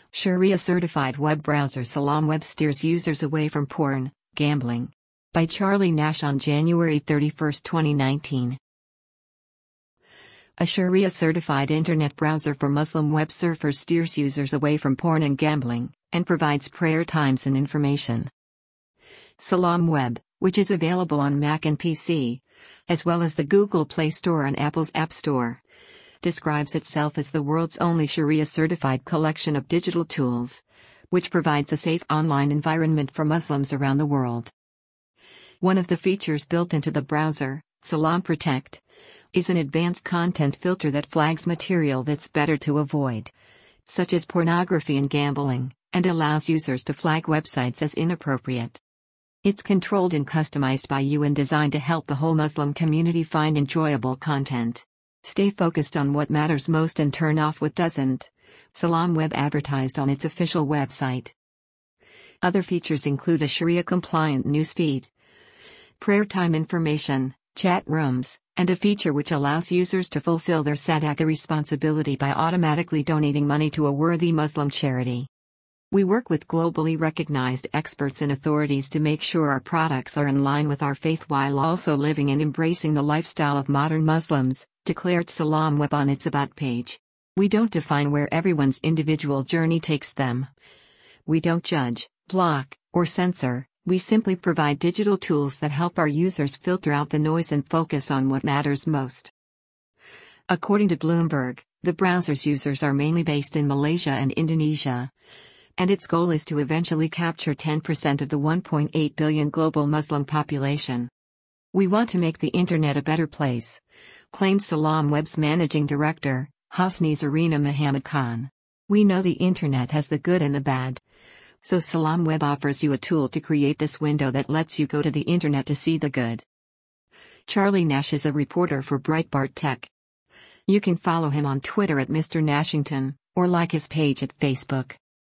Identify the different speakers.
Speaker 1: Sharia-certified web browser Salam Web steers users away from porn, gambling. By Charlie Nash on January 31, 2019. A Sharia-certified internet browser for Muslim web surfers steers users away from porn and gambling, and provides prayer times and information. Salam Web, which is available on Mac and PC, as well as the Google Play Store and Apple's App Store, describes itself as the world's only Sharia-certified collection of digital tools, which provides a safe online environment for Muslims around the world. One of the features built into the browser, Salam Protect, is an advanced content filter that flags material that's better to avoid, such as pornography and gambling, and allows users to flag websites as inappropriate. It's controlled and customized by you and designed to help the whole Muslim community find enjoyable content. Stay focused on what matters most and turn off what doesn't. Salam Web advertised on its official website. Other features include a Sharia-compliant newsfeed, prayer time information, chat rooms, and a feature which allows users to fulfill their Sadaqah responsibility by automatically donating money to a worthy Muslim charity. We work with globally recognized experts and authorities to make sure our products are in line with our faith while also living and embracing the lifestyle of modern Muslims, declared Salam Web on its About page. We don't define where everyone's individual journey takes them. We don't judge, block, or censor, we simply provide digital tools that help our users filter out the noise and focus on what matters most. According to Bloomberg, the browser's users are mainly based in Malaysia and Indonesia, and its goal is to eventually capture 10% of the 1.8 billion global Muslim population. We want to make the internet a better place, claimed Salam Web's managing director, Hosni Zarina Muhammad Khan. We know the internet has the good and the bad. So Salam Web offers you a tool to create this window that lets you go to the internet to see the good. Charlie Nash is a reporter for Breitbart Tech. You can follow him on Twitter at Mr. Nashington, or like his page at Facebook.